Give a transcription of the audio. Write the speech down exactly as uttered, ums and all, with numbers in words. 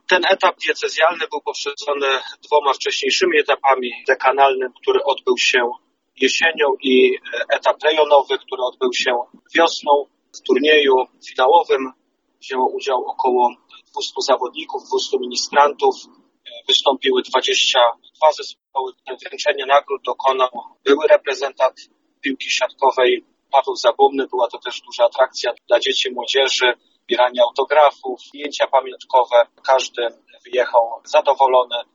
Ten etap diecezjalny był poprzedzony dwoma wcześniejszymi etapami, dekanalnym, który odbył się jesienią, i etap rejonowy, który odbył się wiosną. W turnieju finałowym wzięło udział około dwustu zawodników, dwustu ministrantów. Wystąpiły dwadzieścia dwa zespoły. Wręczenie nagród dokonał były reprezentant piłki siatkowej Paweł Zabumny. Była to też duża atrakcja dla dzieci i młodzieży. Zbieranie autografów, zdjęcia pamiątkowe. Każdy wyjechał zadowolony.